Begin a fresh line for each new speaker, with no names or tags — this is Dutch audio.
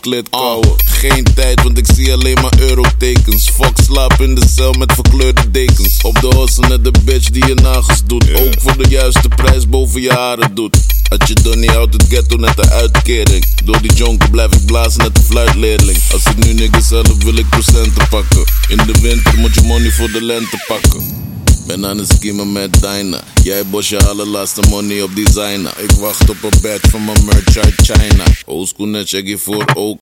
klit kouwen. Geen tijd, want ik zie alleen maar eurotekens. Fuck slaap in de cel met verkleurde dekens. Op de hossen net de bitch die je nagels doet. Ook voor de juiste prijs boven je haren doet. Had je dan niet uit het ghetto net een uitkering. Door die jonker blijf ik blazen net een fluitleerling. Als ik nu niggas zelf wil ik procenten pakken. In de winter moet je money voor de lente pakken. Ben aan het skiemen met Dyna. Jij bos je allerlaatste money op designer. Ik wacht op een bed van mijn merch uit China. Oldschool net check je voor ook.